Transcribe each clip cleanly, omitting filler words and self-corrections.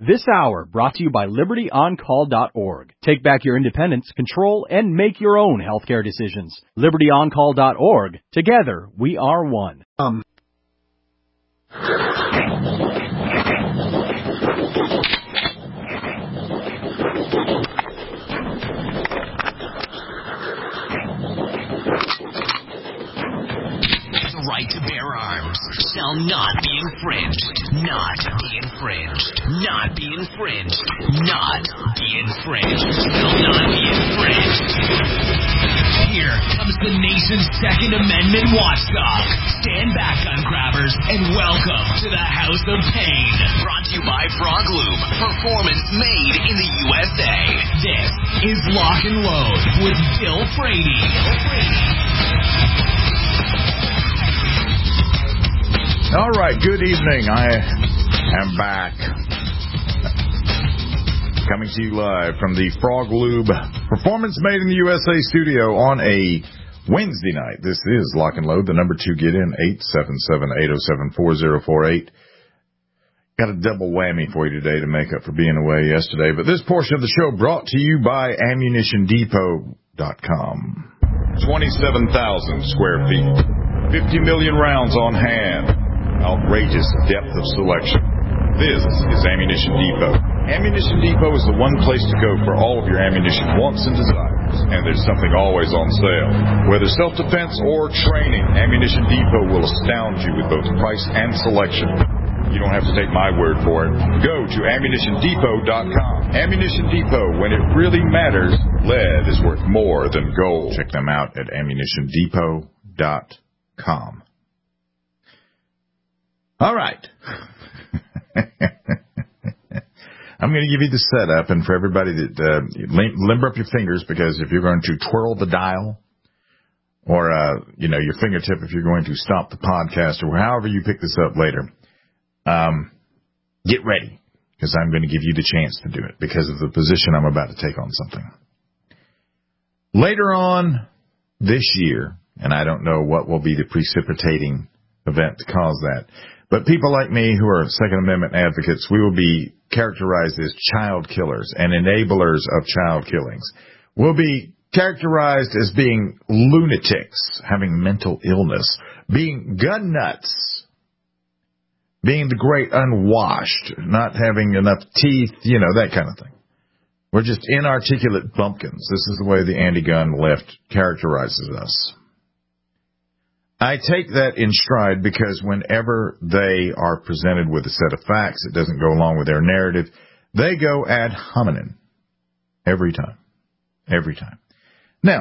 This hour brought to you by LibertyOnCall.org. Take back your independence, control, and make your own healthcare decisions. LibertyOnCall.org. Together, we are one. The right to bear arms shall not be infringed. Not be infringed. Not be infringed. Not be infringed. Shall not be infringed. Here comes the nation's Second Amendment watchdog. Stand back, gun grabbers, and welcome to the House of Pain. Brought to you by Frog Lube. Performance made in the USA. This is Lock and Load with Bill Frady. All right, good evening. I am back. Coming to you live from the Frog Lube Performance Made in the USA studio on a Wednesday night. This is Lock and Load. The number to get in, 877-807-4048. Got a double whammy for you today to make up for being away yesterday. But this portion of the show brought to you by AmmunitionDepot.com. 27,000 square feet. 50 million rounds on hand. Outrageous depth of selection. This is Ammunition Depot. Ammunition Depot is the one place to go for all of your ammunition wants and desires. And there's something always on sale. Whether self-defense or training, Ammunition Depot will astound you with both price and selection. You don't have to take my word for it. Go to AmmunitionDepot.com. Ammunition Depot, when it really matters, lead is worth more than gold. Check them out at AmmunitionDepot.com. All right. I'm going to give you the setup, and for everybody that limber up your fingers, because if you're going to twirl the dial or your fingertip if you're going to stop the podcast or however you pick this up later, get ready, because I'm going to give you the chance to do it because of the position I'm about to take on something. Later on this year, and I don't know what will be the precipitating event to cause that, but people like me who are Second Amendment advocates, we will be characterized as child killers and enablers of child killings. We'll be characterized as being lunatics, having mental illness, being gun nuts, being the great unwashed, not having enough teeth, that kind of thing. We're just inarticulate bumpkins. This is the way the anti-gun left characterizes us. I take that in stride because whenever they are presented with a set of facts that doesn't go along with their narrative, they go ad hominem. Every time. Every time. Now,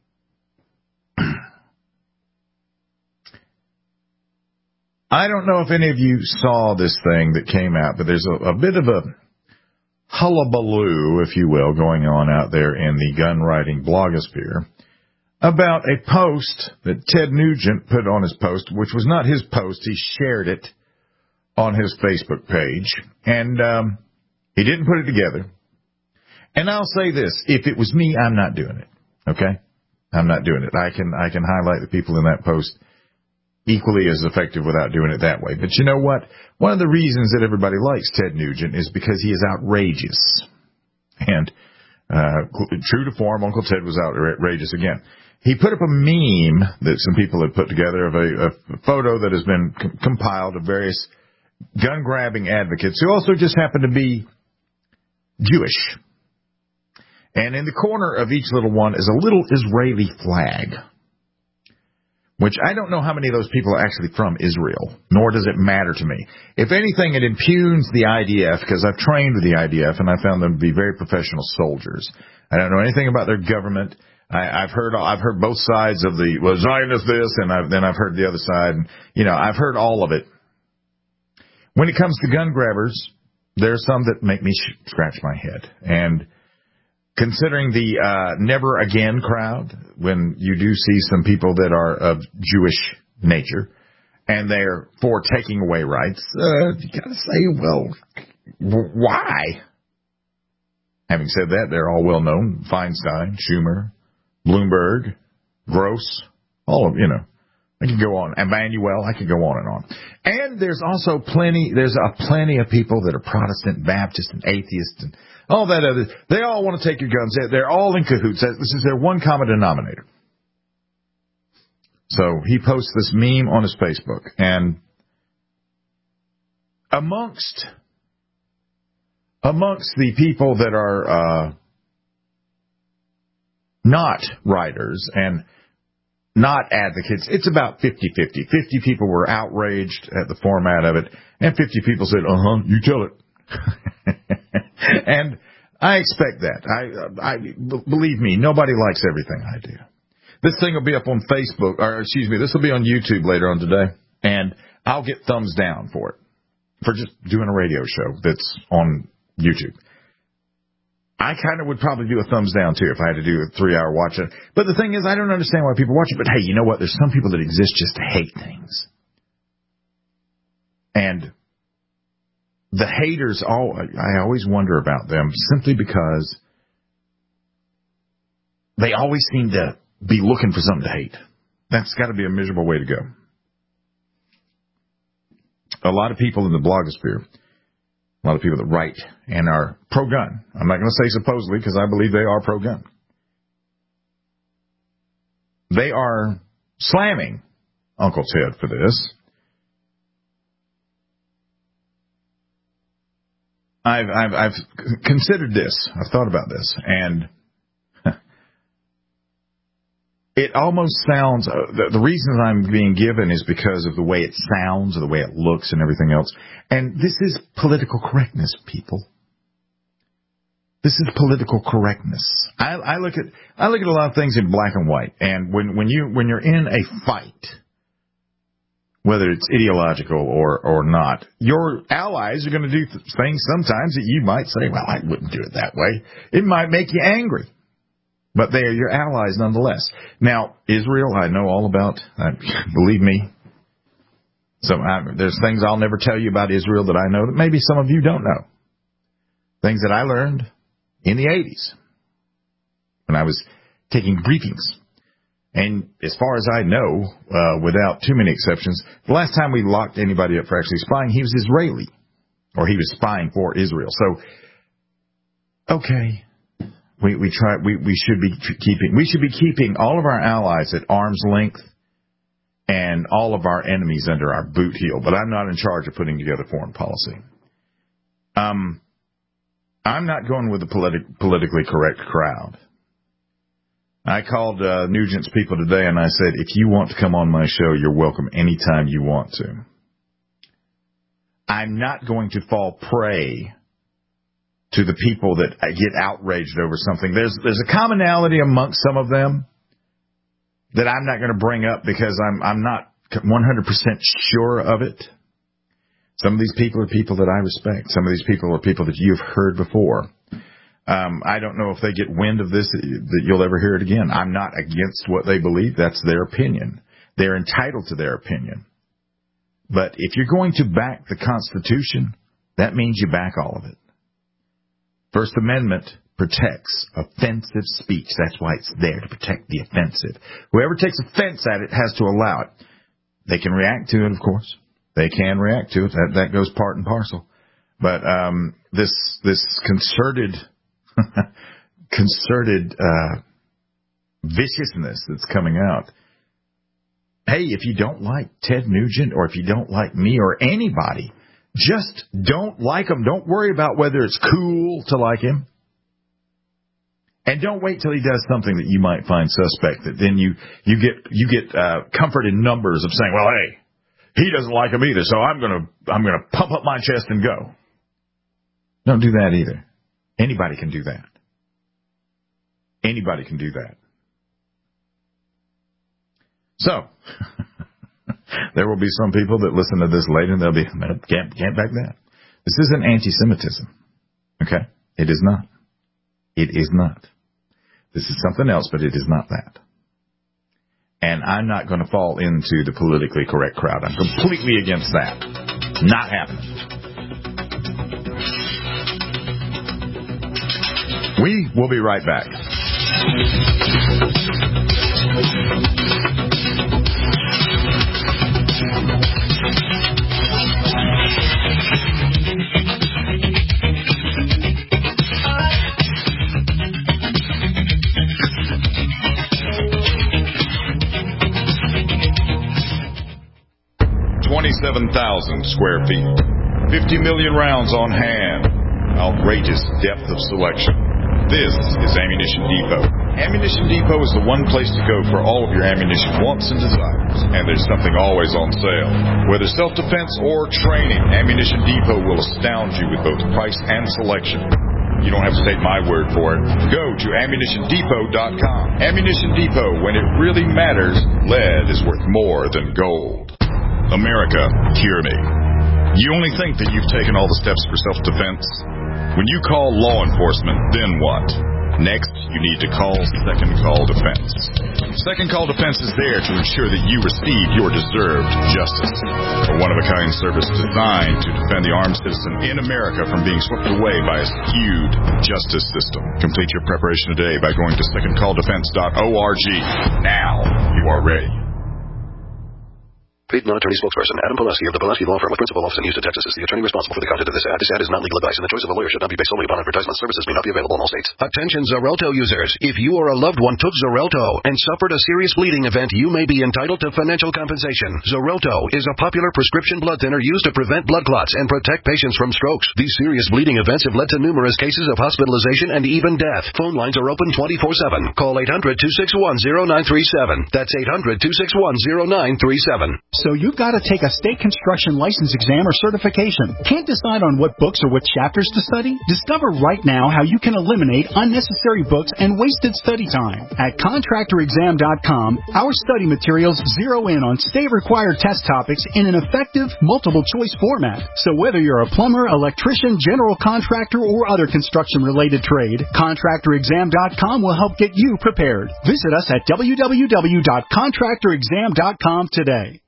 I don't know if any of you saw this thing that came out, but there's a bit of a hullabaloo, if you will, going on out there in the gun-writing blogosphere about a post that Ted Nugent put on his post, which was not his post. He shared it on his Facebook page, and he didn't put it together. And I'll say this, if it was me, I'm not doing it, okay? I'm not doing it. I can highlight the people in that post equally as effective without doing it that way. But you know what? One of the reasons that everybody likes Ted Nugent is because he is outrageous. And true to form, Uncle Ted was outrageous again. He put up a meme that some people had put together of a photo that has been compiled of various gun-grabbing advocates who also just happen to be Jewish. And in the corner of each little one is a little Israeli flag, which I don't know how many of those people are actually from Israel, nor does it matter to me. If anything, it impugns the IDF, because I've trained with the IDF, and I found them to be very professional soldiers. I don't know anything about their government. I've heard both sides of the Zionist this, and then I've heard the other side. And, I've heard all of it. When it comes to gun grabbers, there are some that make me scratch my head. And considering the never again crowd, when you do see some people that are of Jewish nature, and they're for taking away rights, you got to say, well, why? Having said that, they're all well known: Feinstein, Schumer, Bloomberg, Gross, all of I can go on. Emmanuel, I can go on and on. And there's also plenty of people that are Protestant, Baptist, and atheists, and all that other. They all want to take your guns. They're all in cahoots. This is their one common denominator. So he posts this meme on his Facebook, and amongst the people that are not writers and not advocates, it's about 50-50. 50 people were outraged at the format of it, and 50 people said, you tell it. And I expect that. Believe me, nobody likes everything I do. This thing will be up on Facebook, this will be on YouTube later on today, and I'll get thumbs down for it, for just doing a radio show that's on YouTube. I kind of would probably do a thumbs down, too, if I had to do a 3-hour watch. But the thing is, I don't understand why people watch it. But, hey, you know what? There's some people that exist just to hate things. And the haters, I always wonder about them simply because they always seem to be looking for something to hate. That's got to be a miserable way to go. A lot of people in the blogosphere, a lot of people that write and are pro-gun. I'm not going to say supposedly because I believe they are pro-gun. They are slamming Uncle Ted for this. I've considered this. I've thought about this, and it almost sounds, the reason I'm being given is because of the way it sounds, or the way it looks and everything else. And this is political correctness, people. This is political correctness. I look at a lot of things in black and white. And when you're in a fight, whether it's ideological or not, your allies are going to do things sometimes that you might say, well, I wouldn't do it that way. It might make you angry. But they are your allies nonetheless. Now, Israel, I know all about. Believe me. There's things I'll never tell you about Israel that I know that maybe some of you don't know. Things that I learned in the 80s when I was taking briefings. And as far as I know, without too many exceptions, the last time we locked anybody up for actually spying, he was Israeli. Or he was spying for Israel. So, okay. We should be keeping all of our allies at arm's length and all of our enemies under our boot heel. But I'm not in charge of putting together foreign policy. I'm not going with the politically correct crowd. I called Nugent's people today and I said, if you want to come on my show, you're welcome anytime you want to. I'm not going to fall prey to the people that get outraged over something. There's a commonality amongst some of them that I'm not going to bring up because I'm not 100% sure of it. Some of these people are people that I respect. Some of these people are people that you've heard before. I don't know if they get wind of this that you'll ever hear it again. I'm not against what they believe. That's their opinion. They're entitled to their opinion. But if you're going to back the Constitution, that means you back all of it. First Amendment protects offensive speech. That's why it's there, to protect the offensive. Whoever takes offense at it has to allow it. They can react to it, of course. They can react to it. That goes part and parcel. But this concerted viciousness that's coming out. Hey, if you don't like Ted Nugent, or if you don't like me or anybody, just don't like him. Don't worry about whether it's cool to like him. And don't wait till he does something that you might find suspect, that then you get comfort in numbers of saying, well, hey, he doesn't like him either, so I'm gonna pump up my chest and go. Don't do that either. Anybody can do that. Anybody can do that. So, there will be some people that listen to this later and they'll be, can't back that. This isn't anti-Semitism. Okay? It is not. It is not. This is something else, but it is not that. And I'm not going to fall into the politically correct crowd. I'm completely against that. Not happening. We will be right back. 27,000 square feet. 50 million rounds on hand. Outrageous depth of selection. This is Ammunition Depot. Ammunition Depot is the one place to go for all of your ammunition wants and desires. And there's something always on sale. Whether self-defense or training, Ammunition Depot will astound you with both price and selection. You don't have to take my word for it. Go to AmmunitionDepot.com. Ammunition Depot, when it really matters, lead is worth more than gold. America, hear me. You only think that you've taken all the steps for self-defense? When you call law enforcement, then what? Next, you need to call Second Call Defense. Second Call Defense is there to ensure that you receive your deserved justice. A one-of-a-kind service designed to defend the armed citizen in America from being swept away by a skewed justice system. Complete your preparation today by going to secondcalldefense.org. Now you are ready. Paid non-attorney spokesperson Adam Pulaski of the Pulaski Law Firm with principal office in Houston, Texas is the attorney responsible for the content of this ad. This ad is not legal advice, and the choice of a lawyer should not be based solely upon advertisement. Services may not be available in all states. Attention Xarelto users. If you or a loved one took Xarelto and suffered a serious bleeding event, you may be entitled to financial compensation. Xarelto is a popular prescription blood thinner used to prevent blood clots and protect patients from strokes. These serious bleeding events have led to numerous cases of hospitalization and even death. Phone lines are open 24/7. Call 800-261-0937. That's 800-261-0937. So you've got to take a state construction license exam or certification. Can't decide on what books or what chapters to study? Discover right now how you can eliminate unnecessary books and wasted study time. At ContractorExam.com, our study materials zero in on state-required test topics in an effective, multiple-choice format. So whether you're a plumber, electrician, general contractor, or other construction-related trade, ContractorExam.com will help get you prepared. Visit us at www.ContractorExam.com today.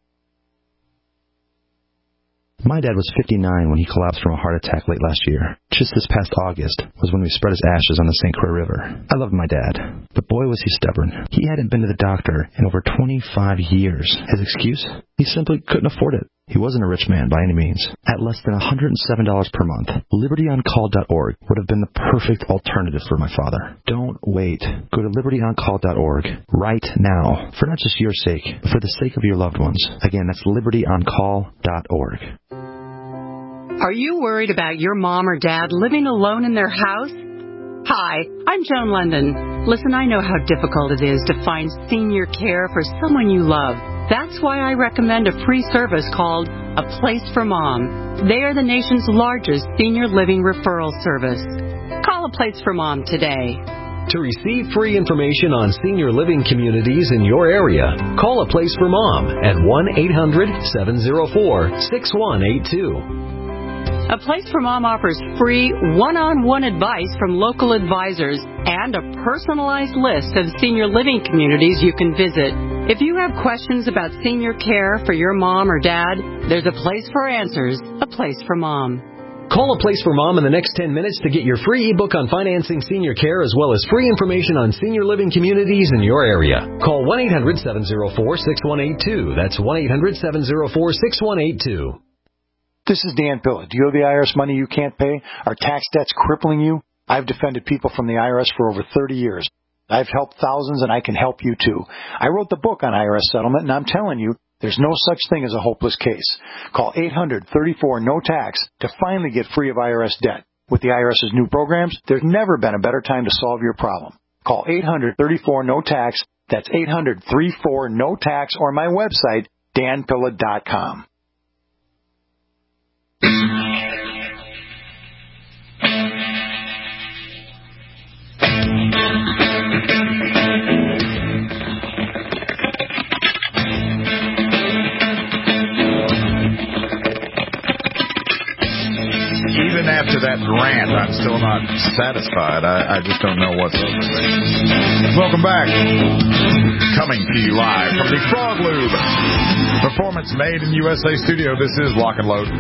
My dad was 59 when he collapsed from a heart attack late last year. Just this past August was when we spread his ashes on the St. Croix River. I loved my dad, but boy was he stubborn. He hadn't been to the doctor in over 25 years. His excuse? He simply couldn't afford it. He wasn't a rich man by any means. At less than $107 per month, LibertyOnCall.org would have been the perfect alternative for my father. Don't wait. Go to LibertyOnCall.org right now, for not just your sake, but for the sake of your loved ones. Again, that's LibertyOnCall.org. Are you worried about your mom or dad living alone in their house? Hi, I'm Joan London. Listen, I know how difficult it is to find senior care for someone you love. That's why I recommend a free service called A Place for Mom. They are the nation's largest senior living referral service. Call A Place for Mom today. To receive free information on senior living communities in your area, call A Place for Mom at 1-800-704-6182. A Place for Mom offers free one-on-one advice from local advisors and a personalized list of senior living communities you can visit. If you have questions about senior care for your mom or dad, there's a place for answers, A Place for Mom. Call A Place for Mom in the next 10 minutes to get your free ebook on financing senior care as well as free information on senior living communities in your area. Call 1-800-704-6182. That's 1-800-704-6182. This is Dan Pilla. Do you owe the IRS money you can't pay? Are tax debts crippling you? I've defended people from the IRS for over 30 years. I've helped thousands, and I can help you too. I wrote the book on IRS settlement, and I'm telling you, there's no such thing as a hopeless case. Call 800-34-NO-TAX to finally get free of IRS debt. With the IRS's new programs, there's never been a better time to solve your problem. Call 800-34-NO-TAX. That's 800-34-NO-TAX, or my website, danpilla.com. Even after that rant, I'm still not satisfied. I just don't know what's up. Welcome back. Coming to you live from the Frog Lube Performance Made in USA studio. This is Lock and Load.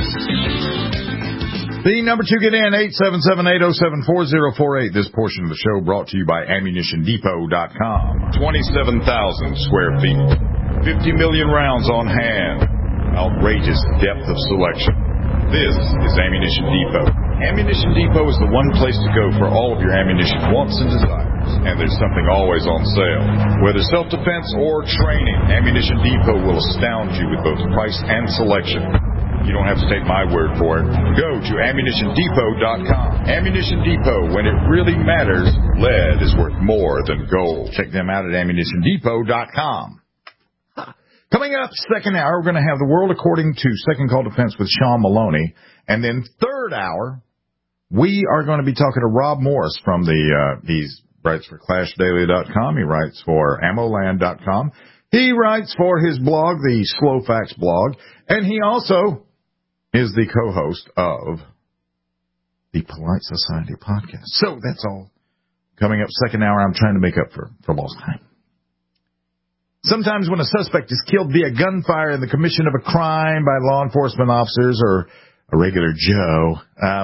The number to get in, 877-807-4048. This portion of the show brought to you by AmmunitionDepot.com. 27,000 square feet. 50 million rounds on hand. Outrageous depth of selection. This is Ammunition Depot. Ammunition Depot is the one place to go for all of your ammunition wants and desires. and there's something always on sale. Whether self-defense or training, Ammunition Depot will astound you with both price and selection. You don't have to take my word for it. Go to AmmunitionDepot.com. Ammunition Depot, when it really matters, lead is worth more than gold. Check them out at AmmunitionDepot.com. Coming up, second hour, we're going to have the world according to Second Call Defense with Sean Maloney. And then third hour, we are going to be talking to Rob Morris from he writes for ClashDaily.com. He writes for AmmoLand.com. He writes for his blog, the Slow Facts blog. And he also is the co-host of the Polite Society podcast. So that's all coming up second hour. I'm trying to make up for lost time. Sometimes when a suspect is killed via gunfire in the commission of a crime by law enforcement officers or a regular Joe,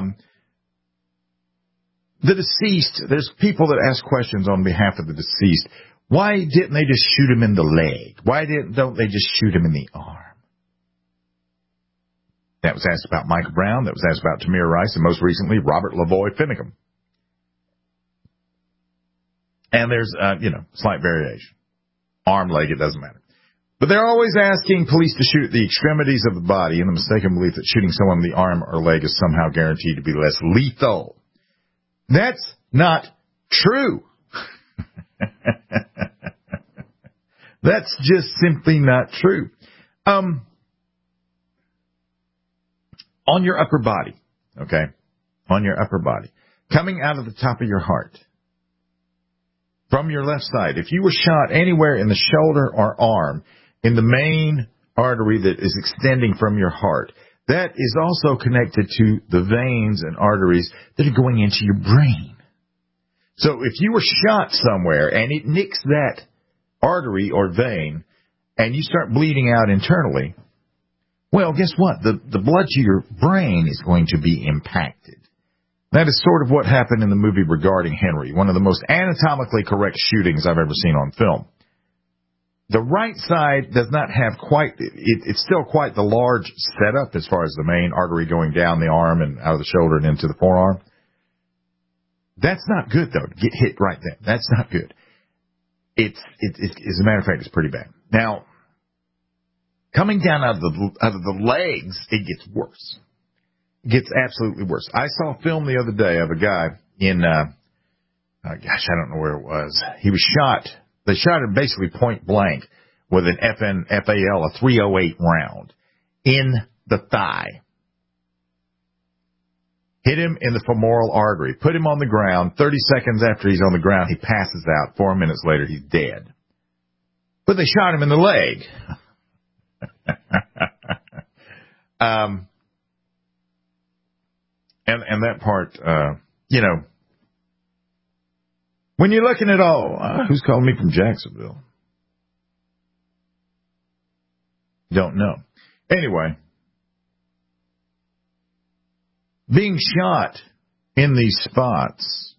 the deceased, there's people that ask questions on behalf of the deceased. Why didn't they just shoot him in the leg? Why don't they just shoot him in the arm? That was asked about Michael Brown. That was asked about Tamir Rice. And most recently, Robert Lavoy Finicum. And there's, slight variation. Arm, leg, it doesn't matter. But they're always asking police to shoot at the extremities of the body in the mistaken belief that shooting someone in the arm or leg is somehow guaranteed to be less lethal. That's not true. That's just simply not true. On your upper body, okay? On your upper body. Coming out of the top of your heart. From your left side. If you were shot anywhere in the shoulder or arm, in the main artery that is extending from your heart, that is also connected to the veins and arteries that are going into your brain. So if you were shot somewhere and it nicks that artery or vein and you start bleeding out internally, well, guess what? The blood to your brain is going to be impacted. That is sort of what happened in the movie Regarding Henry, one of the most anatomically correct shootings I've ever seen on film. The right side does not have it's still quite the large setup as far as the main artery going down the arm and out of the shoulder and into the forearm. That's not good, though, to get hit right there. That's not good. As a matter of fact, it's pretty bad. Now, coming down out of the legs, it gets worse. It gets absolutely worse. I saw a film the other day of a guy in, I don't know where it was. He was shot. They shot him basically point blank with an FAL, a .308 round, in the thigh. Hit him in the femoral artery. Put him on the ground. 30 seconds after he's on the ground, he passes out. 4 minutes later, he's dead. But they shot him in the leg. And that part, when you're looking at who's calling me from Jacksonville? Don't know. Anyway, being shot in these spots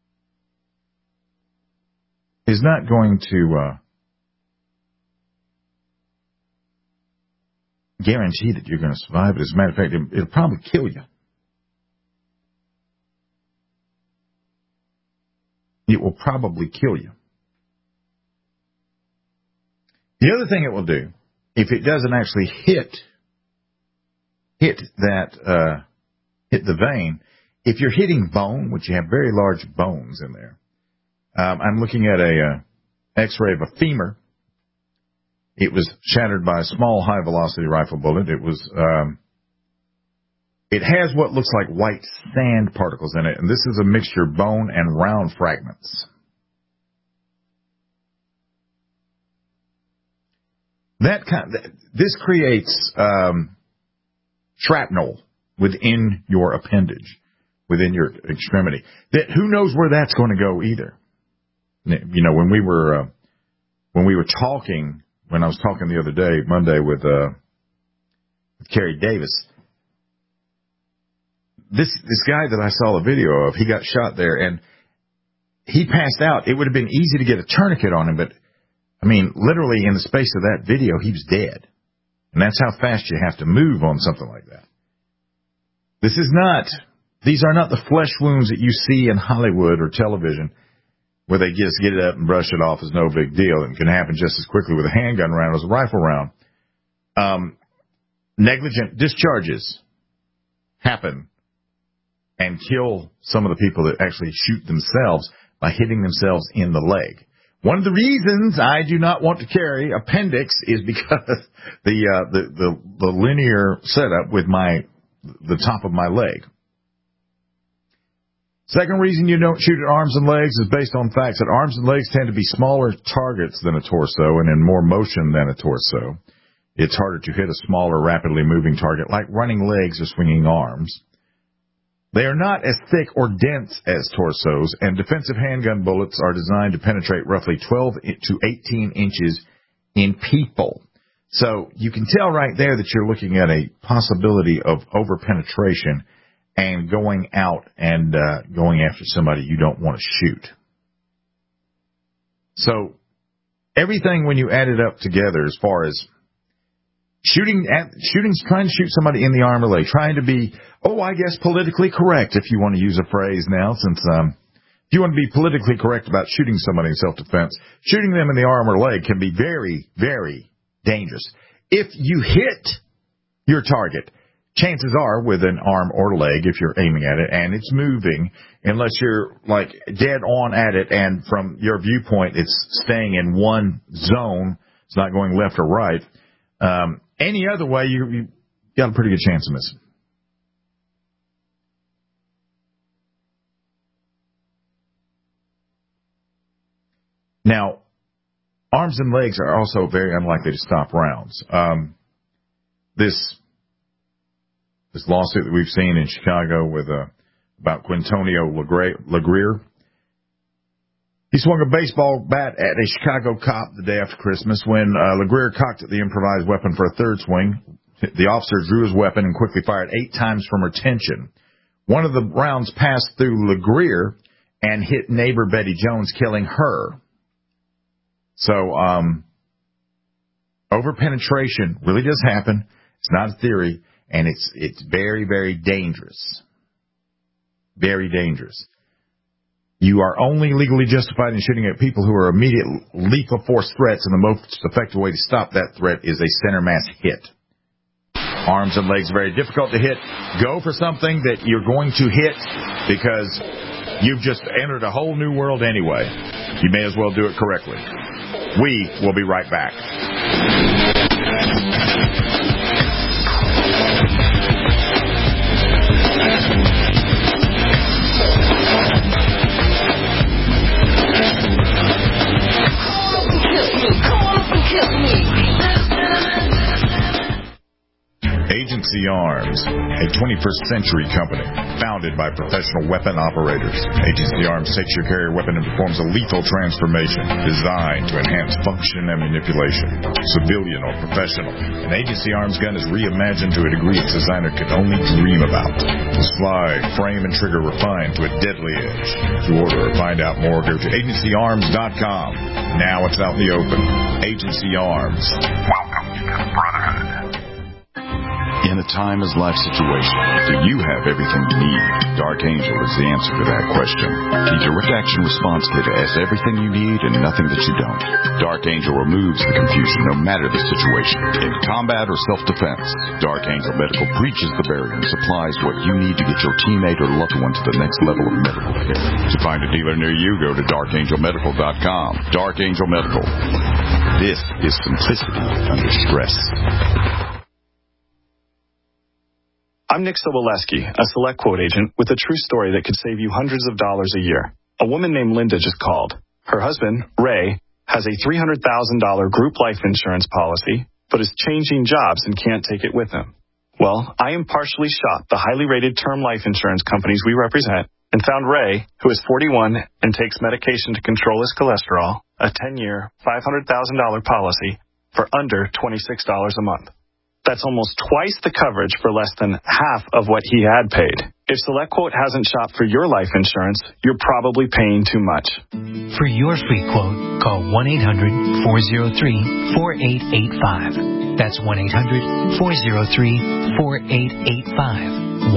is not going to guarantee that you're going to survive it. As a matter of fact, it'll probably kill you. It will probably kill you. The other thing it will do, if it doesn't actually hit the vein, if you're hitting bone, which you have very large bones in there, I'm looking at a X-ray of a femur. It was shattered by a small high-velocity rifle bullet. It has what looks like white sand particles in it, and this is a mixture of bone and round fragments. This creates shrapnel within your appendage, within your extremity. Who knows where that's going to go either? When I was talking the other day, Monday, with Kerry Davis. This guy that I saw a video of, he got shot there, and he passed out. It would have been easy to get a tourniquet on him, but, literally in the space of that video, he was dead. And that's how fast you have to move on something like that. These are not the flesh wounds that you see in Hollywood or television. where they just get it up and brush it off is no big deal. It can happen just as quickly with a handgun round as a rifle round. Negligent discharges happen and kill some of the people that actually shoot themselves by hitting themselves in the leg. One of the reasons I do not want to carry appendix is because the linear setup with the top of my leg. Second reason you don't shoot at arms and legs is based on facts that arms and legs tend to be smaller targets than a torso and in more motion than a torso. It's harder to hit a smaller, rapidly moving target like running legs or swinging arms. They are not as thick or dense as torsos, and defensive handgun bullets are designed to penetrate roughly 12 to 18 inches in people. So you can tell right there that you're looking at a possibility of over-penetration and going out and going after somebody you don't want to shoot. So everything when you add it up together as far as shooting's trying to shoot somebody in the arm or leg, trying to be, I guess politically correct, if you want to use a phrase now, since if you want to be politically correct about shooting somebody in self-defense, shooting them in the arm or leg can be very, very dangerous. If you hit your target, chances are with an arm or leg, if you're aiming at it and it's moving, unless you're like dead on at it and from your viewpoint it's staying in one zone, it's not going left or right. Any other way, you got a pretty good chance of missing. Now, arms and legs are also very unlikely to stop rounds. This lawsuit that we've seen in Chicago with about Quintonio LeGrier, he swung a baseball bat at a Chicago cop the day after Christmas. When LeGrier cocked the improvised weapon for a third swing, the officer drew his weapon and quickly fired 8 times from retention. One of the rounds passed through LeGrier and hit neighbor Betty Jones, killing her. So, over-penetration really does happen. It's not a theory, and it's very, very dangerous. Very dangerous. You are only legally justified in shooting at people who are immediate lethal force threats, and the most effective way to stop that threat is a center mass hit. Arms and legs are very difficult to hit. Go for something that you're going to hit because you've just entered a whole new world anyway. You may as well do it correctly. We will be right back. Agency Arms, a 21st century company founded by professional weapon operators. Agency Arms takes your carrier weapon and performs a lethal transformation designed to enhance function and manipulation. Civilian or professional, an Agency Arms gun is reimagined to a degree its designer could only dream about. The slide, frame, and trigger refined to a deadly edge. To order or find out more, go to agencyarms.com. Now it's out in the open. Agency Arms. Welcome to the Brotherhood. In a timeless-life situation, do you have everything you need? Dark Angel is the answer to that question. The direct action response kit has everything you need and nothing that you don't. Dark Angel removes the confusion no matter the situation. In combat or self-defense, Dark Angel Medical breaches the barrier and supplies what you need to get your teammate or loved one to the next level of medical care. To find a dealer near you, go to darkangelmedical.com. Dark Angel Medical. This is simplicity under stress. I'm Nick Soboleski, a Select Quote agent with a true story that could save you hundreds of dollars a year. A woman named Linda just called. Her husband, Ray, has a $300,000 group life insurance policy, but is changing jobs and can't take it with him. Well, I impartially shopped the highly rated term life insurance companies we represent and found Ray, who is 41 and takes medication to control his cholesterol, a 10-year, $500,000 policy for under $26 a month. That's almost twice the coverage for less than half of what he had paid. If SelectQuote hasn't shopped for your life insurance, you're probably paying too much. For your free quote, call 1-800-403-4885. That's 1-800-403-4885.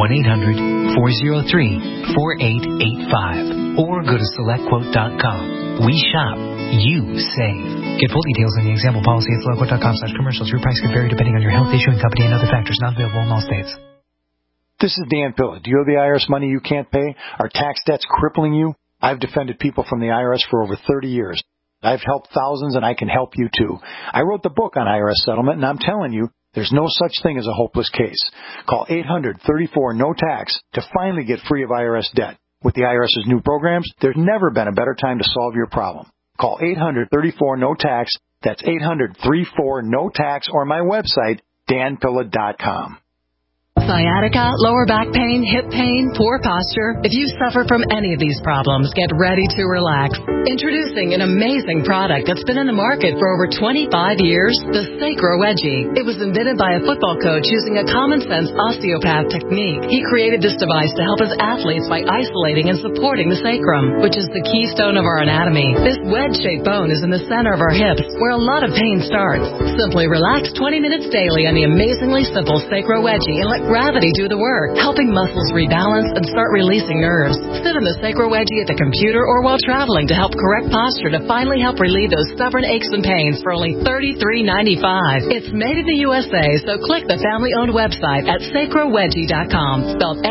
1-800-403-4885. Or go to SelectQuote.com. We shop. You save. Get full details in the example policy at SelectQuote.com/commercials. Your price could vary depending on your health, issuing company, and other factors. Not available in all states. This is Dan Pilla. Do you owe the IRS money you can't pay? Are tax debts crippling you? I've defended people from the IRS for over 30 years. I've helped thousands, and I can help you too. I wrote the book on IRS settlement, and I'm telling you, there's no such thing as a hopeless case. Call 800-34-NO-TAX to finally get free of IRS debt. With the IRS's new programs, there's never been a better time to solve your problem. Call 800-34-NO-TAX. That's 800-34-NO-TAX, or my website, danpilla.com. Sciatica, lower back pain, hip pain, poor posture. If you suffer from any of these problems, get ready to relax. Introducing an amazing product that's been in the market for over 25 years, the Sacro Wedgie. It was invented by a football coach using a common-sense osteopath technique. He created this device to help his athletes by isolating and supporting the sacrum, which is the keystone of our anatomy. This wedge-shaped bone is in the center of our hips, where a lot of pain starts. Simply relax 20 minutes daily on the amazingly simple Sacro Wedgie and let gravity do the work, helping muscles rebalance and start releasing nerves. Sit in the Sacro Wedgie at the computer or while traveling to help correct posture to finally help relieve those stubborn aches and pains for only $33.95. It's made in the USA, so click the family-owned website at sacrowedgie.com, spelled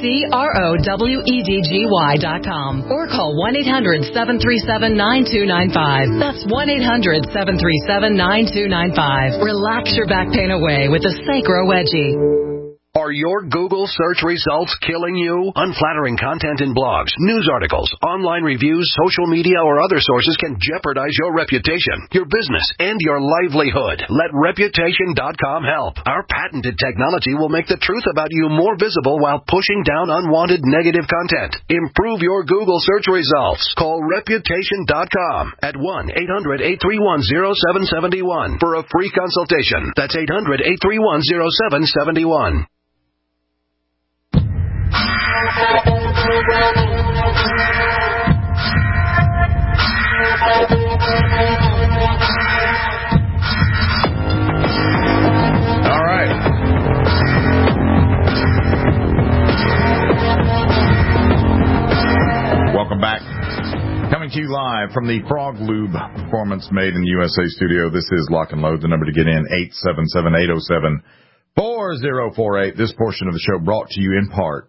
SACROWEDGY.com, or call 1-800-737-9295. That's 1-800-737-9295. Relax your back pain away with the Sacro Wedgie. Are your Google search results killing you? Unflattering content in blogs, news articles, online reviews, social media, or other sources can jeopardize your reputation, your business, and your livelihood. Let Reputation.com help. Our patented technology will make the truth about you more visible while pushing down unwanted negative content. Improve your Google search results. Call Reputation.com at 1-800-831-0771 for a free consultation. That's 800-831-0771. All right. Welcome back. Coming to you live from the Frog Lube Performance Made in the USA studio. This is Lock and Load. The number to get in, 877-807-4048. This portion of the show brought to you in part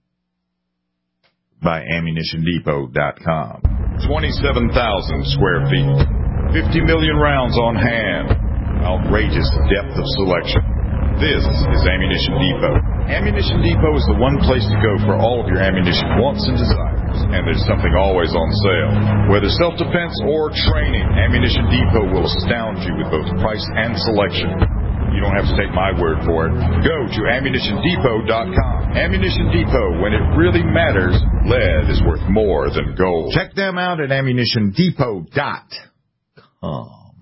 by AmmunitionDepot.com. 27,000 square feet, 50 million rounds on hand, outrageous depth of selection. This is Ammunition Depot. Ammunition Depot is the one place to go for all of your ammunition wants and desires, and there's something always on sale. Whether self-defense or training, Ammunition Depot will astound you with both price and selection. You don't have to take my word for it. Go to AmmunitionDepot.com. Ammunition Depot, when it really matters, lead is worth more than gold. Check them out at AmmunitionDepot.com.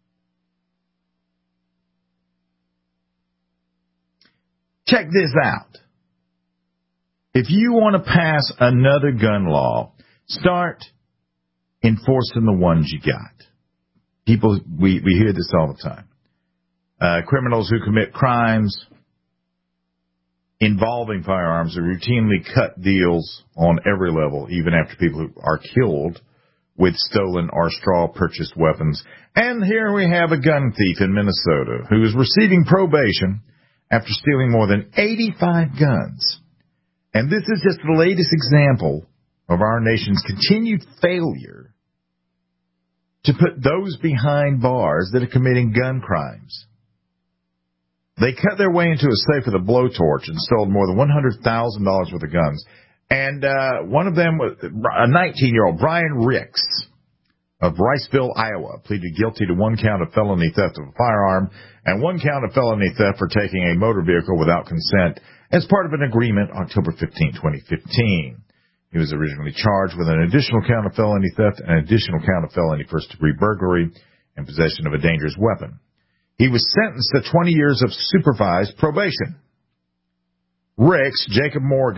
Check this out. If you want to pass another gun law, start enforcing the ones you got. People, we hear this all the time. Criminals who commit crimes involving firearms are routinely cut deals on every level, even after people who are killed with stolen or straw-purchased weapons. And here we have a gun thief in Minnesota who is receiving probation after stealing more than 85 guns. And this is just the latest example of our nation's continued failure to put those behind bars that are committing gun crimes. They cut their way into a safe with a blowtorch and stole more than $100,000 worth of guns. And one of them was a 19-year-old, Brian Ricks of Riceville, Iowa, pleaded guilty to 1 count of felony theft of a firearm and 1 count of felony theft for taking a motor vehicle without consent as part of an agreement October 15, 2015. He was originally charged with an additional count of felony theft and an additional count of felony first-degree burglary and possession of a dangerous weapon. He was sentenced to 20 years of supervised probation. Ricks, Jacob Morgan,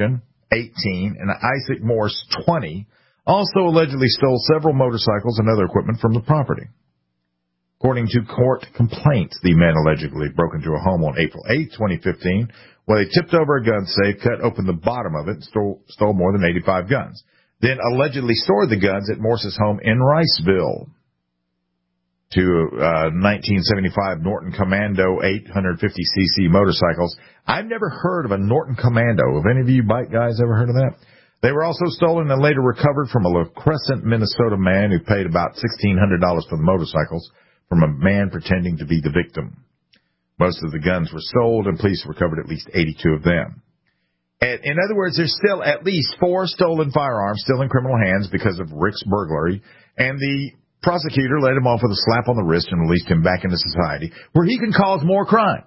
18, and Isaac Morse, 20, also allegedly stole several motorcycles and other equipment from the property. According to court complaints, the men allegedly broke into a home on April 8, 2015, where they tipped over a gun safe, cut open the bottom of it, and stole more than 85 guns. Then allegedly stored the guns at Morse's home in Riceville. Two 1975 Norton Commando 850cc motorcycles. I've never heard of a Norton Commando. Have any of you bike guys ever heard of that? They were also stolen and later recovered from a La Crescent, Minnesota man who paid about $1,600 for the motorcycles from a man pretending to be the victim. Most of the guns were sold, and police recovered at least 82 of them. And in other words, there's still at least 4 stolen firearms still in criminal hands because of Rick's burglary, and the prosecutor let him off with a slap on the wrist and released him back into society, where he can cause more crime.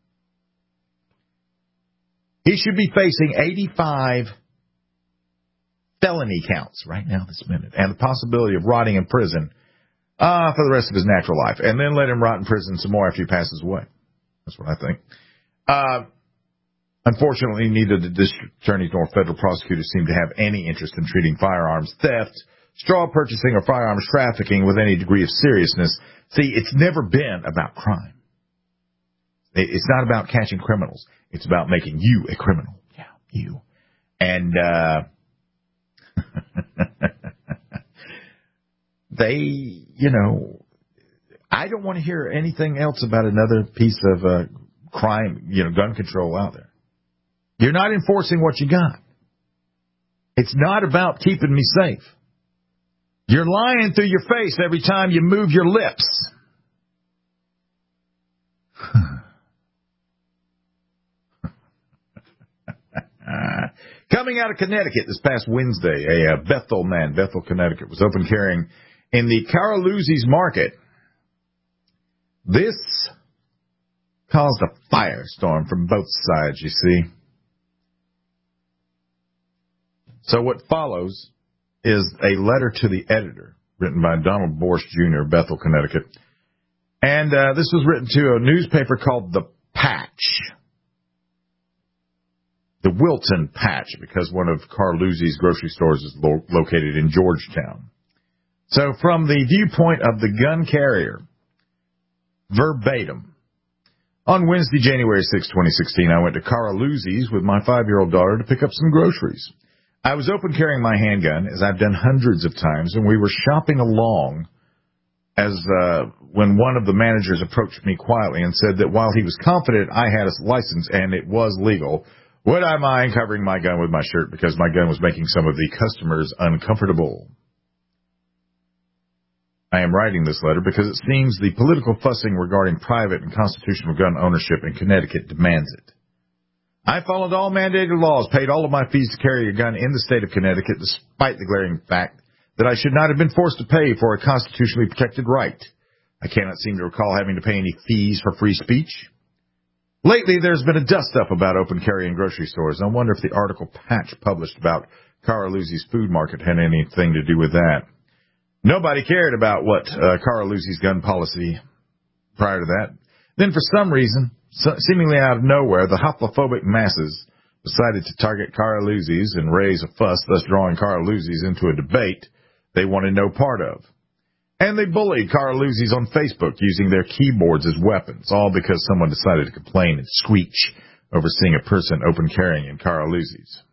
He should be facing 85 felony counts right now this minute, and the possibility of rotting in prison for the rest of his natural life, and then let him rot in prison some more after he passes away. That's what I think. Unfortunately, neither the district attorneys nor federal prosecutors seem to have any interest in treating firearms theft, straw purchasing, or firearms trafficking with any degree of seriousness. See, it's never been about crime. It's not about catching criminals. It's about making you a criminal. Yeah, you. And they, I don't want to hear anything else about another piece of crime, gun control out there. You're not enforcing what you got. It's not about keeping me safe. You're lying through your face every time you move your lips. Coming out of Connecticut this past Wednesday, a Bethel man, Bethel, Connecticut, was open carrying in the Caroluzzi's Market. This caused a firestorm from both sides, you see. So what follows is a letter to the editor written by Donald Borsch Jr., Bethel, Connecticut. And this was written to a newspaper called The Patch. The Wilton Patch, because one of Carluzzi's grocery stores is located in Georgetown. So from the viewpoint of the gun carrier, verbatim. On Wednesday, January 6, 2016, I went to Carluzzi's with my 5-year-old daughter to pick up some groceries. I was open carrying my handgun, as I've done hundreds of times, and we were shopping along as when one of the managers approached me quietly and said that while he was confident I had a license and it was legal, would I mind covering my gun with my shirt because my gun was making some of the customers uncomfortable. I am writing this letter because it seems the political fussing regarding private and constitutional gun ownership in Connecticut demands it. I followed all mandated laws, paid all of my fees to carry a gun in the state of Connecticut, despite the glaring fact that I should not have been forced to pay for a constitutionally protected right. I cannot seem to recall having to pay any fees for free speech. Lately, there's been a dust-up about open carry in grocery stores. I wonder if the article Patch published about Carluzzi's food market had anything to do with that. Nobody cared about what Carluzzi's gun policy prior to that. Then, for some reason, seemingly out of nowhere, the hoplophobic masses decided to target Carluzzi's and raise a fuss, thus drawing Carluzzi's into a debate they wanted no part of. And they bullied Carluzzi's on Facebook using their keyboards as weapons, all because someone decided to complain and screech over seeing a person open carrying in Carluzzi's.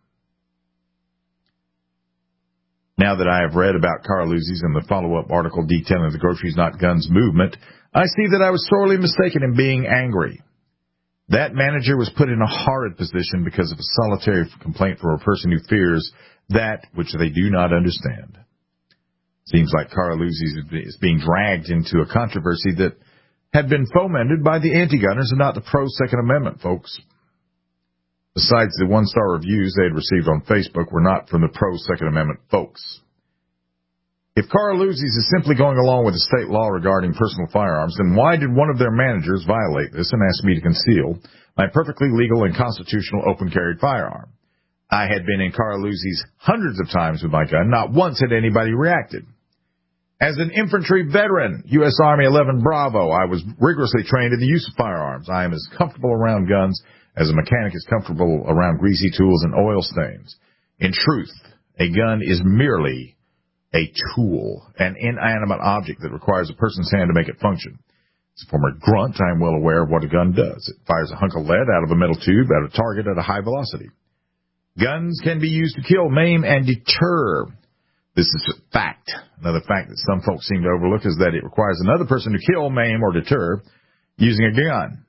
Now that I have read about Carluzzi's and the follow-up article detailing the Groceries Not Guns movement, I see that I was sorely mistaken in being angry. That manager was put in a horrid position because of a solitary complaint from a person who fears that which they do not understand. Seems like Carluzzi's is being dragged into a controversy that had been fomented by the anti-gunners and not the pro-Second Amendment folks. Besides, the one-star reviews they had received on Facebook were not from the pro-Second Amendment folks. If Carluzzi's is simply going along with the state law regarding personal firearms, then why did one of their managers violate this and ask me to conceal my perfectly legal and constitutional open-carried firearm? I had been in Carluzzi's hundreds of times with my gun. Not once had anybody reacted. As an infantry veteran, U.S. Army 11 Bravo, I was rigorously trained in the use of firearms. I am as comfortable around guns as a mechanic is comfortable around greasy tools and oil stains. In truth, a gun is merely a tool, an inanimate object that requires a person's hand to make it function. As a former grunt, I am well aware of what a gun does. It fires a hunk of lead out of a metal tube at a target at a high velocity. Guns can be used to kill, maim, and deter. This is a fact. Another fact that some folks seem to overlook is that it requires another person to kill, maim, or deter using a gun.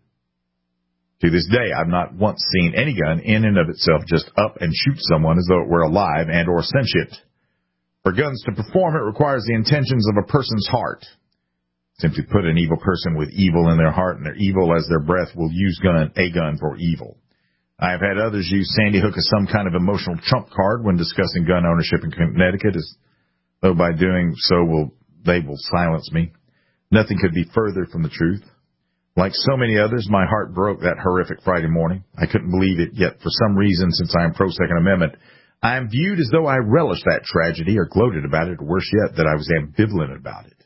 To this day, I've not once seen any gun in and of itself just up and shoot someone as though it were alive and or sentient. For guns to perform, it requires the intentions of a person's heart. Simply put, an evil person with evil in their heart and their evil as their breath will use a gun for evil. I have had others use Sandy Hook as some kind of emotional trump card when discussing gun ownership in Connecticut, as though by doing so they will silence me. Nothing could be further from the truth. Like so many others, my heart broke that horrific Friday morning. I couldn't believe it, yet for some reason, since I am pro-Second Amendment, I am viewed as though I relished that tragedy or gloated about it, or worse yet, that I was ambivalent about it.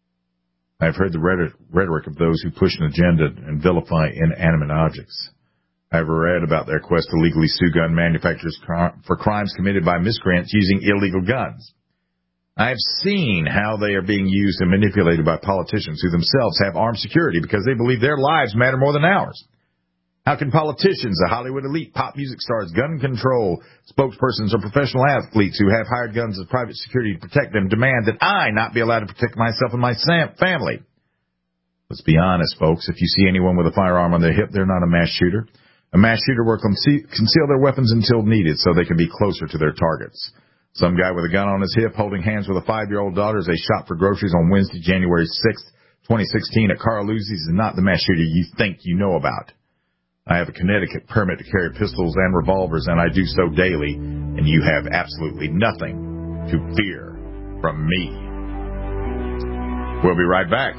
I have heard the rhetoric of those who push an agenda and vilify inanimate objects. I have read about their quest to legally sue gun manufacturers for crimes committed by miscreants using illegal guns. I have seen how they are being used and manipulated by politicians who themselves have armed security because they believe their lives matter more than ours. How can politicians, the Hollywood elite, pop music stars, gun control spokespersons, or professional athletes who have hired guns as private security to protect them demand that I not be allowed to protect myself and my family? Let's be honest, folks. If you see anyone with a firearm on their hip, they're not a mass shooter. A mass shooter will conceal their weapons until needed so they can be closer to their targets. Some guy with a gun on his hip holding hands with a 5-year-old daughter as they shop for groceries on Wednesday, January 6th, 2016 at Carl Uzzi's is not the mass shooter you think you know about. I have a Connecticut permit to carry pistols and revolvers, and I do so daily, and you have absolutely nothing to fear from me. We'll be right back.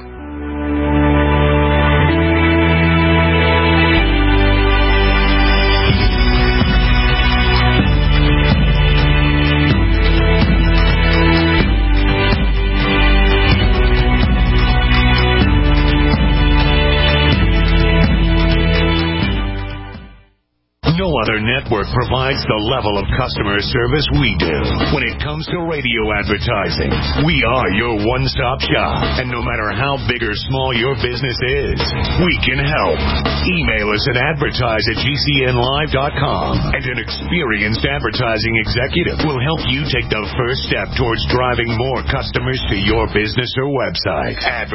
No other network provides the level of customer service we do. When it comes to radio advertising, we are your one-stop shop. And no matter how big or small your business is, we can help. Email us at advertise@gcnlive.com, and an experienced advertising executive will help you take the first step towards driving more customers to your business or website.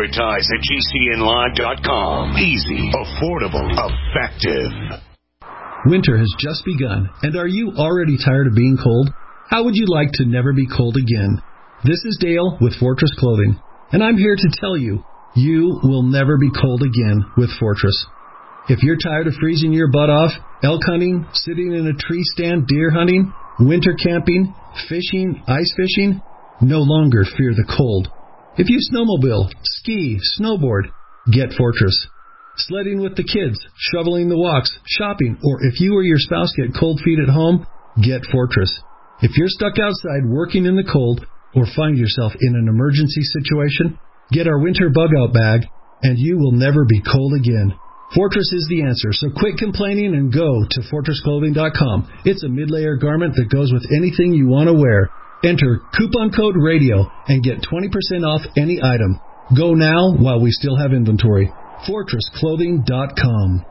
Advertise@gcnlive.com. Easy, affordable, effective. Winter has just begun, and are you already tired of being cold? How would you like to never be cold again? This is Dale with Fortress Clothing, and I'm here to tell you, you will never be cold again with Fortress. If you're tired of freezing your butt off, elk hunting, sitting in a tree stand deer hunting, winter camping, fishing, ice fishing, no longer fear the cold. If you snowmobile, ski, snowboard, get Fortress. Sledding with the kids, shoveling the walks, shopping, or if you or your spouse get cold feet at home, get Fortress. If you're stuck outside working in the cold or find yourself in an emergency situation, get our winter bug-out bag, and you will never be cold again. Fortress is the answer, so quit complaining and go to FortressClothing.com. It's a mid-layer garment that goes with anything you want to wear. Enter coupon code RADIO and get 20% off any item. Go now while we still have inventory. FortressClothing.com.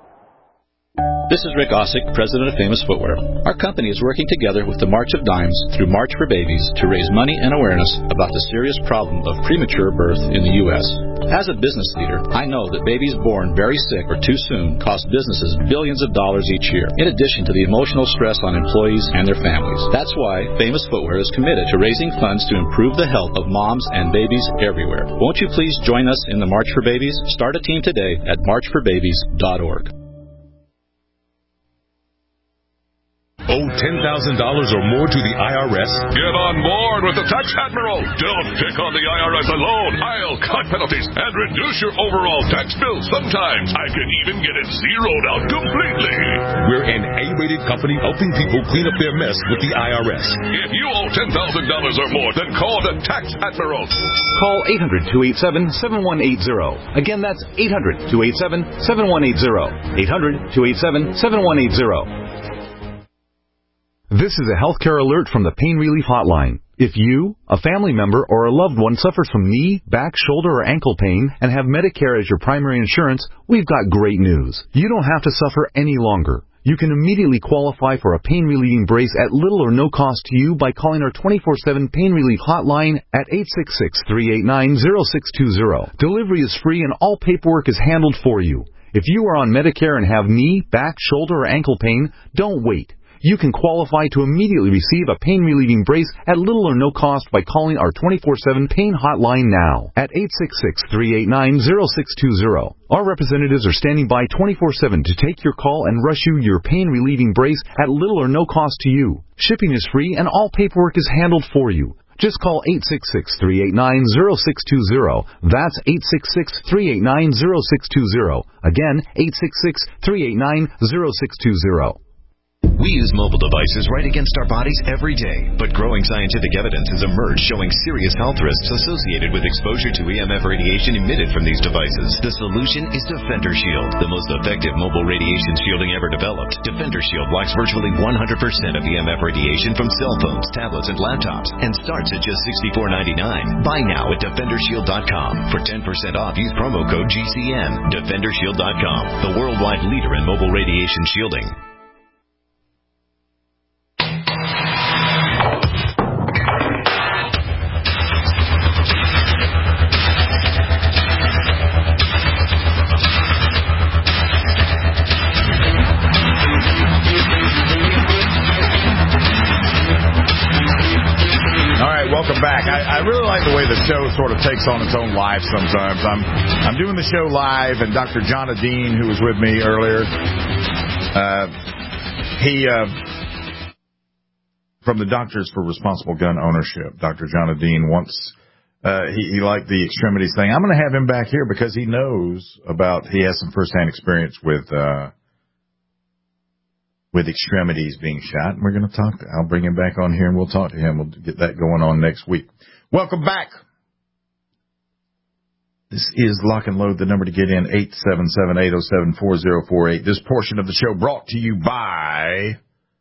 This is Rick Ossick, president of Famous Footwear. Our company is working together with the March of Dimes through March for Babies to raise money and awareness about the serious problem of premature birth in the U.S. As a business leader, I know that babies born very sick or too soon cost businesses billions of dollars each year, in addition to the emotional stress on employees and their families. That's why Famous Footwear is committed to raising funds to improve the health of moms and babies everywhere. Won't you please join us in the March for Babies? Start a team today at marchforbabies.org. Owe $10,000 or more to the IRS? Get on board with the Tax Admiral. Don't pick on the IRS alone. I'll cut penalties and reduce your overall tax bill. Sometimes I can even get it zeroed out completely. We're an A-rated company helping people clean up their mess with the IRS. If you owe $10,000 or more, then call the Tax Admiral. Call 800-287-7180. Again, that's 800-287-7180. 800-287-7180. This is a healthcare alert from the Pain Relief Hotline. If you, a family member, or a loved one suffers from knee, back, shoulder, or ankle pain and have Medicare as your primary insurance, we've got great news. You don't have to suffer any longer. You can immediately qualify for a pain-relieving brace at little or no cost to you by calling our 24/7 Pain Relief Hotline at 866-389-0620. Delivery is free and all paperwork is handled for you. If you are on Medicare and have knee, back, shoulder, or ankle pain, don't wait. You can qualify to immediately receive a pain-relieving brace at little or no cost by calling our 24/7 Pain Hotline now at 866-389-0620. Our representatives are standing by 24/7 to take your call and rush you your pain-relieving brace at little or no cost to you. Shipping is free and all paperwork is handled for you. Just call 866-389-0620. That's 866-389-0620. Again, 866-389-0620. We use mobile devices right against our bodies every day, but growing scientific evidence has emerged showing serious health risks associated with exposure to EMF radiation emitted from these devices. The solution is Defender Shield, the most effective mobile radiation shielding ever developed. Defender Shield blocks virtually 100% of EMF radiation from cell phones, tablets, and laptops, and starts at just $64.99. Buy now at DefenderShield.com. For 10% off, use promo code GCN. DefenderShield.com, the worldwide leader in mobile radiation shielding. Welcome back. I really like the way the show sort of takes on its own life sometimes. I'm doing the show live, and Dr. John Dean, who was with me earlier, he from the Doctors for Responsible Gun Ownership, Dr. John Dean wants he liked the extremities thing. I'm going to have him back here because he knows about. He has some firsthand experience with extremities being shot, and we're going to talk. I'll bring him back on here, and we'll talk to him. We'll get that going on next week. Welcome back. This is Lock and Load. The number to get in, 877-807-4048. This portion of the show brought to you by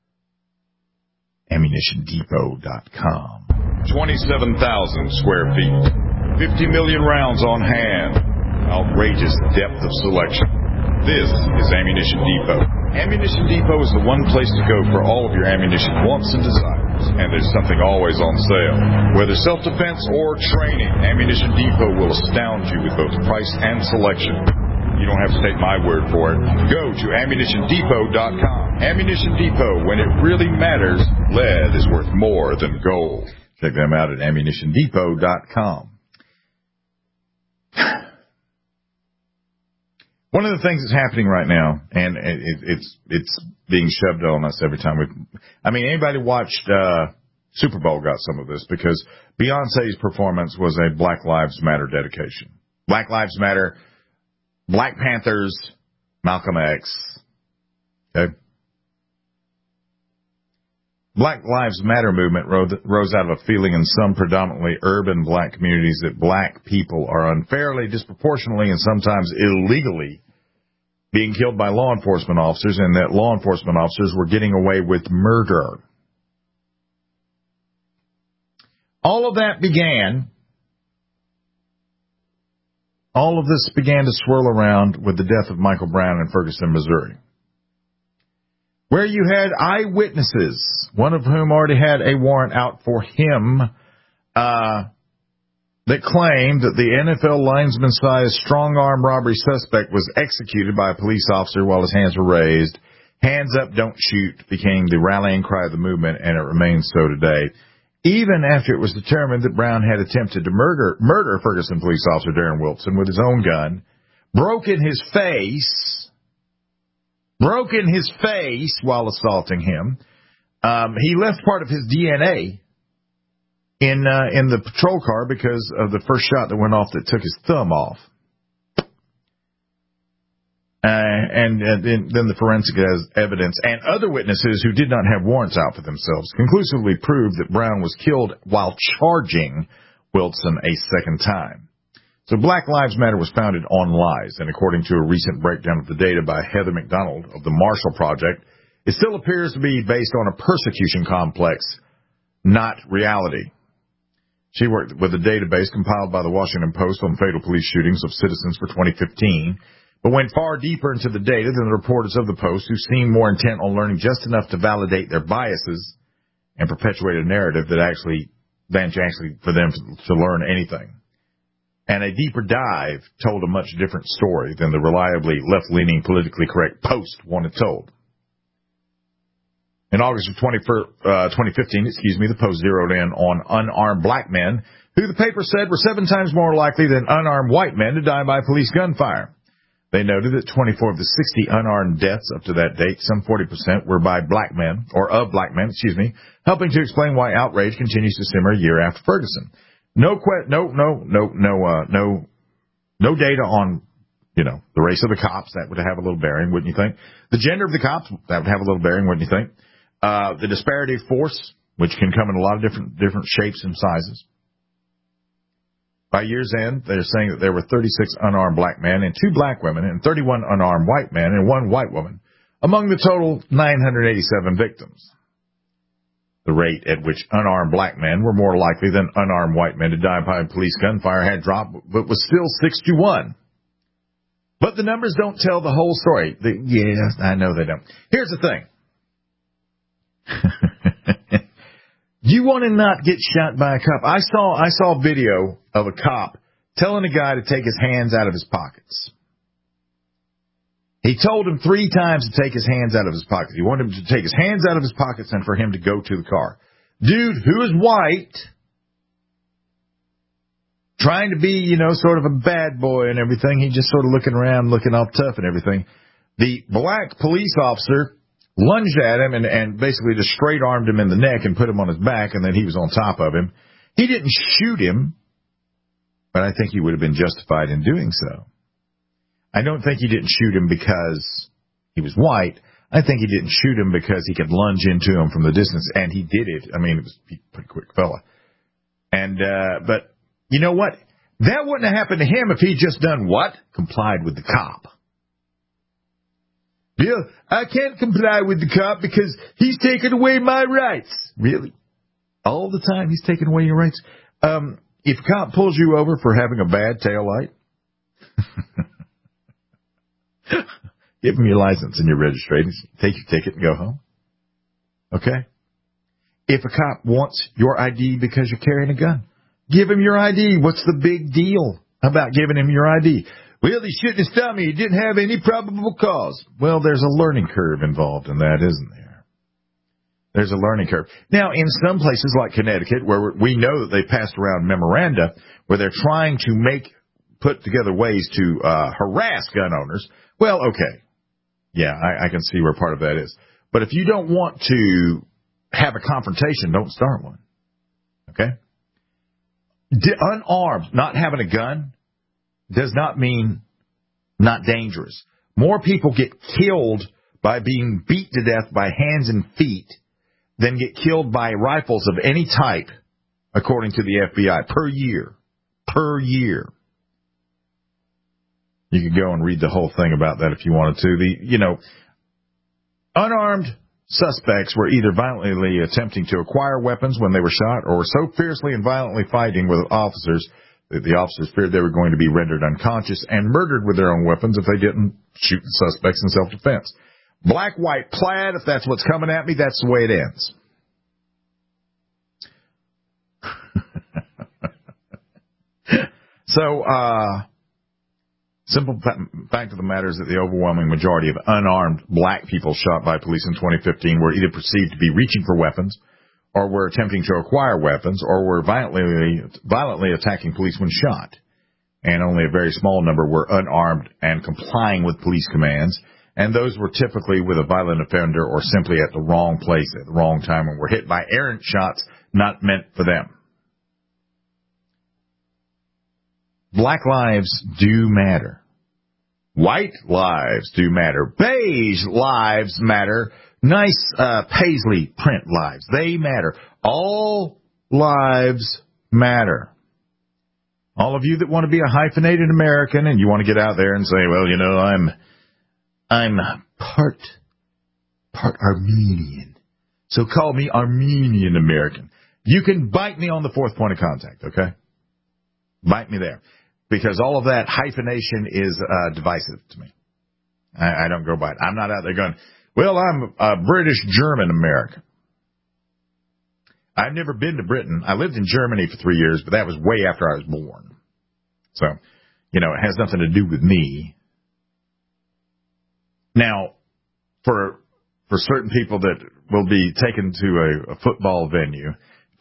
AmmunitionDepot.com. 27,000 square feet. 50 million rounds on hand. Outrageous depth of selection. This is Ammunition Depot. Ammunition Depot is the one place to go for all of your ammunition wants and desires. And there's something always on sale. Whether self-defense or training, Ammunition Depot will astound you with both price and selection. You don't have to take my word for it. Go to AmmunitionDepot.com. Ammunition Depot, when it really matters, lead is worth more than gold. Check them out at AmmunitionDepot.com. One of the things that's happening right now, and it's being shoved on us every time anybody watched Super Bowl got some of this because Beyonce's performance was a Black Lives Matter dedication. Black Lives Matter, Black Panthers, Malcolm X. Okay. Black Lives Matter movement rose out of a feeling in some predominantly urban black communities that black people are unfairly, disproportionately, and sometimes illegally being killed by law enforcement officers, and that law enforcement officers were getting away with murder. All of this began to swirl around with the death of Michael Brown in Ferguson, Missouri, where you had eyewitnesses, one of whom already had a warrant out for him, that claimed that the NFL linesman-sized strong-arm robbery suspect was executed by a police officer while his hands were raised. Hands up, don't shoot became the rallying cry of the movement, and it remains so today. Even after it was determined that Brown had attempted to murder Ferguson police officer Darren Wilson with his own gun, broken his face while assaulting him. He left part of his DNA in the patrol car because of the first shot that went off that took his thumb off. And then the forensic evidence and other witnesses who did not have warrants out for themselves conclusively proved that Brown was killed while charging Wilson a second time. So Black Lives Matter was founded on lies, and according to a recent breakdown of the data by Heather McDonald of the Marshall Project, It still appears to be based on a persecution complex, not reality. She worked with a database compiled by the Washington Post on fatal police shootings of citizens for 2015, but went far deeper into the data than the reporters of the Post, who seemed more intent on learning just enough to validate their biases and perpetuate a narrative than actually for them to learn anything. And a deeper dive told a much different story than the reliably left-leaning, politically correct Post wanted told. In August of 2015, the Post zeroed in on unarmed black men, who the paper said were 7 times more likely than unarmed white men to die by police gunfire. They noted that 24 of the 60 unarmed deaths up to that date, some 40%, were by black men, helping to explain why outrage continues to simmer a year after Ferguson. No data on, the race of the cops. That would have a little bearing, wouldn't you think? The gender of the cops, that would have a little bearing, wouldn't you think? The disparity of force, which can come in a lot of different shapes and sizes. By year's end, they're saying that there were 36 unarmed black men and 2 black women and 31 unarmed white men and 1 white woman, among the total 987 victims. The rate at which unarmed black men were more likely than unarmed white men to die by police gunfire had dropped, but was still 6-1. But the numbers don't tell the whole story. Yes, I know they don't. Here's the thing. You want to not get shot by a cop. I saw video of a cop telling a guy to take his hands out of his pockets. He told him 3 times to take his hands out of his pockets. He wanted him to take his hands out of his pockets and for him to go to the car. Dude who is white, trying to be, sort of a bad boy and everything. He just sort of looking around, looking all tough and everything. The black police officer lunged at him and basically just straight armed him in the neck and put him on his back, and then he was on top of him. He didn't shoot him, but I think he would have been justified in doing so. I don't think he didn't shoot him because he was white. I think he didn't shoot him because he could lunge into him from the distance, and he did it. I mean, it was a pretty quick fella. And but you know what? That wouldn't have happened to him if he'd just done what? Complied with the cop. Yeah, I can't comply with the cop because he's taking away my rights. Really? All the time he's taking away your rights? If a cop pulls you over for having a bad taillight, give him your license and your registration, take your ticket and go home. Okay? If a cop wants your ID because you're carrying a gun, give him your ID. What's the big deal about giving him your ID? Well, he shouldn't have stopped me. He didn't have any probable cause. Well, there's a learning curve involved in that, isn't there? There's a learning curve. Now, in some places like Connecticut, where we know that they passed around memoranda where they're trying to put together ways to harass gun owners, well, okay. Yeah, I can see where part of that is. But if you don't want to have a confrontation, don't start one. Okay? Unarmed, not having a gun, does not mean not dangerous. More people get killed by being beat to death by hands and feet than get killed by rifles of any type, according to the FBI, per year. Per year. You could go and read the whole thing about that if you wanted to. Unarmed suspects were either violently attempting to acquire weapons when they were shot or so fiercely and violently fighting with officers that the officers feared they were going to be rendered unconscious and murdered with their own weapons if they didn't shoot the suspects in self-defense. Black, white, plaid, if that's what's coming at me, that's the way it ends. So, simple fact of the matter is that the overwhelming majority of unarmed black people shot by police in 2015 were either perceived to be reaching for weapons or were attempting to acquire weapons, or were violently attacking police when shot. And only a very small number were unarmed and complying with police commands, and those were typically with a violent offender or simply at the wrong place at the wrong time and were hit by errant shots not meant for them. Black lives do matter. White lives do matter. Beige lives matter. Nice paisley print lives. They matter. All lives matter. All of you that want to be a hyphenated American and you want to get out there and say, well, I'm part part Armenian. So call me Armenian American. You can bite me on the fourth point of contact, okay? Bite me there. Because all of that hyphenation is divisive to me. I don't go by it. I'm not out there going, well, I'm a British German American. I've never been to Britain. I lived in Germany for 3 years, but that was way after I was born. So, it has nothing to do with me. Now, for certain people that will be taken to a football venue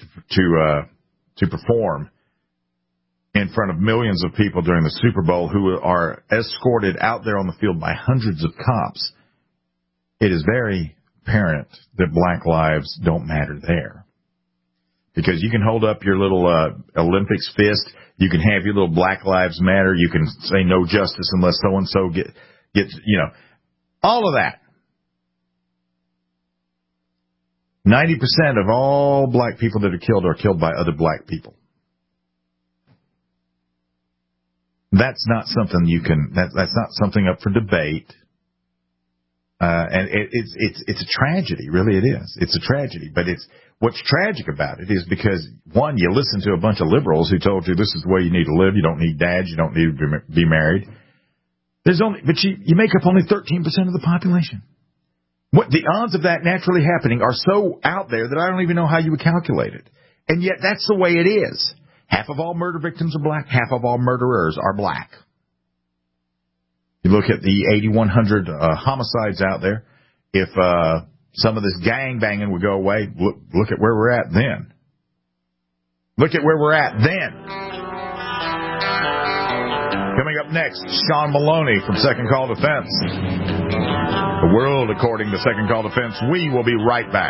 to perform in front of millions of people during the Super Bowl who are escorted out there on the field by hundreds of cops, it is very apparent that black lives don't matter there. Because you can hold up your little Olympics fist, you can have your little Black Lives Matter, you can say no justice unless so-and-so gets, all of that. 90% of all black people that are killed by other black people. That's not something that's not something up for debate. And it's a tragedy, really it is. It's a tragedy, but what's tragic about it is because, one, you listen to a bunch of liberals who told you this is the way you need to live, you don't need dads, you don't need to be married. But you make up only 13% of the population. What the odds of that naturally happening are so out there that I don't even know how you would calculate it. And yet that's the way it is. Half of all murder victims are black, half of all murderers are black. You look at the 8,100 homicides out there. If some of this gang banging would go away, look at where we're at then. Look at where we're at then. Coming up next, Sean Maloney from Second Call Defense. The world according to Second Call Defense. We will be right back.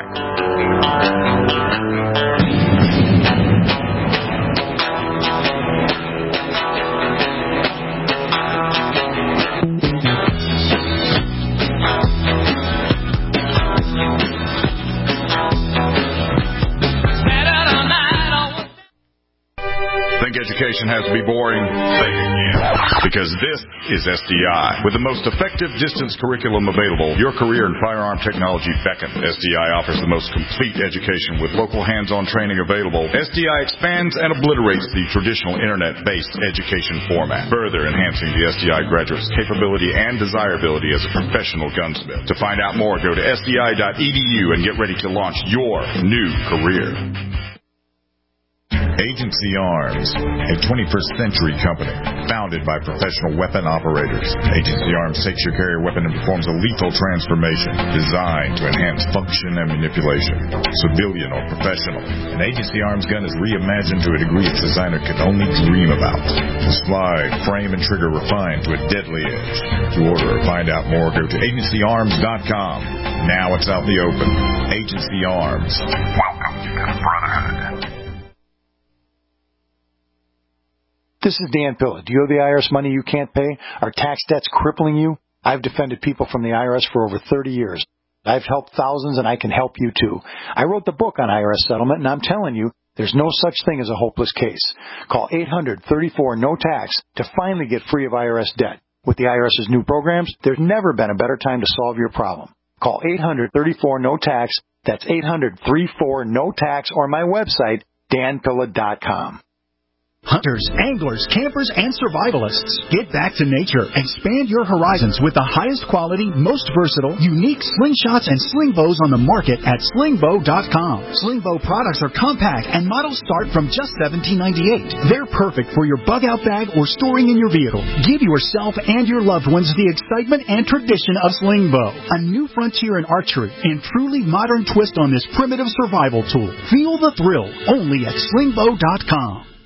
Education has to be boring? Say it again. Because this is SDI. With the most effective distance curriculum available, your career in firearm technology beckons. SDI offers the most complete education with local hands-on training available. SDI expands and obliterates the traditional internet-based education format, further enhancing the SDI graduate's capability and desirability as a professional gunsmith. To find out more, go to sdi.edu and get ready to launch your new career. Agency Arms, a 21st century company founded by professional weapon operators. Agency Arms takes your carrier weapon and performs a lethal transformation designed to enhance function and manipulation, civilian or professional. An Agency Arms gun is reimagined to a degree its designer could only dream about. The slide, frame, and trigger refined to a deadly edge. To order or find out more, go to agencyarms.com. Now it's out in the open. Agency Arms. Welcome to the Brotherhood. This is Dan Pilla. Do you owe the IRS money you can't pay? Are tax debts crippling you? I've defended people from the IRS for over 30 years. I've helped thousands, and I can help you too. I wrote the book on IRS settlement, and I'm telling you, there's no such thing as a hopeless case. Call 800-34-NO-TAX to finally get free of IRS debt. With the IRS's new programs, there's never been a better time to solve your problem. Call 800-34-NO-TAX. That's 800-34-NO-TAX, or my website, danpilla.com. Hunters, anglers, campers, and survivalists. Get back to nature. Expand your horizons with the highest quality, most versatile, unique slingshots and sling bows on the market at slingbow.com. Slingbow products are compact and models start from just $17.98. They're perfect for your bug-out bag or storing in your vehicle. Give yourself and your loved ones the excitement and tradition of Slingbow. A new frontier in archery and truly modern twist on this primitive survival tool. Feel the thrill only at slingbow.com.